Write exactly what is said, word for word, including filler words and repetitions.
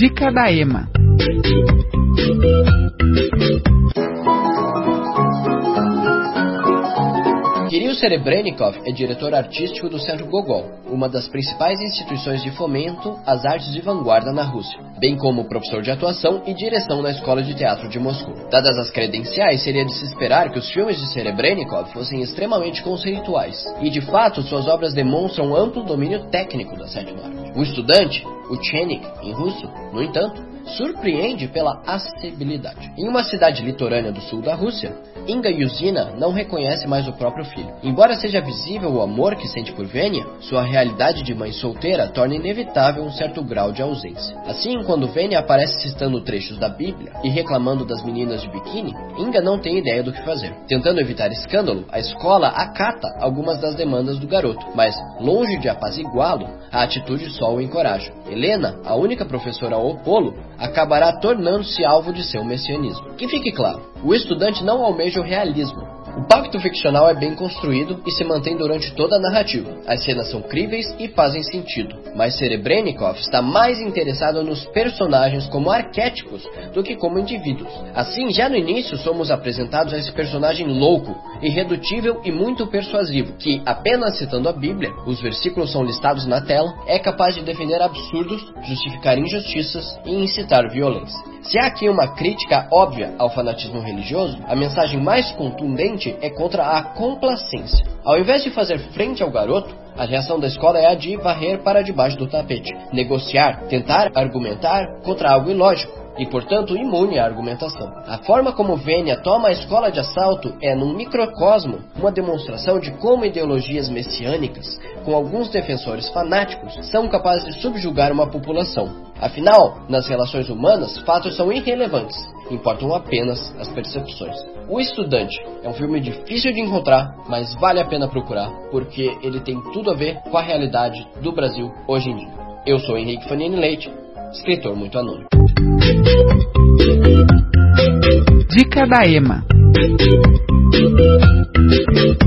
Dica da Ema. Kirill Serebrennikov é diretor artístico do Centro Gogol, uma das principais instituições de fomento às artes de vanguarda na Rússia, bem como professor de atuação e direção na Escola de Teatro de Moscou. Dadas as credenciais, seria de se esperar que os filmes de Serebrennikov fossem extremamente conceituais, e de fato suas obras demonstram amplo domínio técnico da sétima arte. O estudante, Uchenik, em russo, no entanto, surpreende pela acessibilidade. Em uma cidade litorânea do sul da Rússia, Inga Yuzina não reconhece mais o próprio filho. Embora seja visível o amor que sente por Venia, sua realidade de mãe solteira torna inevitável um certo grau de ausência. Assim, quando Venia aparece citando trechos da Bíblia e reclamando das meninas de biquíni, Inga não tem ideia do que fazer. Tentando evitar escândalo, a escola acata algumas das demandas do garoto, mas, longe de apaziguá-lo, a atitude só o encoraja. Helena, a única professora a opô-lo, acabará tornando-se alvo de seu messianismo. Que fique claro, o estudante não almeja o realismo. O pacto ficcional é bem construído e se mantém durante toda a narrativa. As cenas são críveis e fazem sentido, mas Serebrennikov está mais interessado nos personagens como arquétipos do que como indivíduos. Assim, já no início somos apresentados a esse personagem louco, irredutível e muito persuasivo, que, apenas citando a Bíblia, os versículos são listados na tela, é capaz de defender absurdos, justificar injustiças e incitar violência. Se há aqui uma crítica óbvia ao fanatismo religioso, a mensagem mais contundente é contra a complacência. Ao invés de fazer frente ao garoto, a reação da escola é a de varrer para debaixo do tapete, negociar, tentar argumentar contra algo ilógico e, portanto, imune à argumentação. A forma como Venia toma a escola de assalto é, num microcosmo, uma demonstração de como ideologias messiânicas, com alguns defensores fanáticos, são capazes de subjugar uma população. Afinal, nas relações humanas, fatos são irrelevantes, importam apenas as percepções. O Estudante é um filme difícil de encontrar, mas vale a pena procurar, porque ele tem tudo a ver com a realidade do Brasil hoje em dia. Eu sou Henrique Fanini Leite, escritor muito anônimo. Dica da Ema.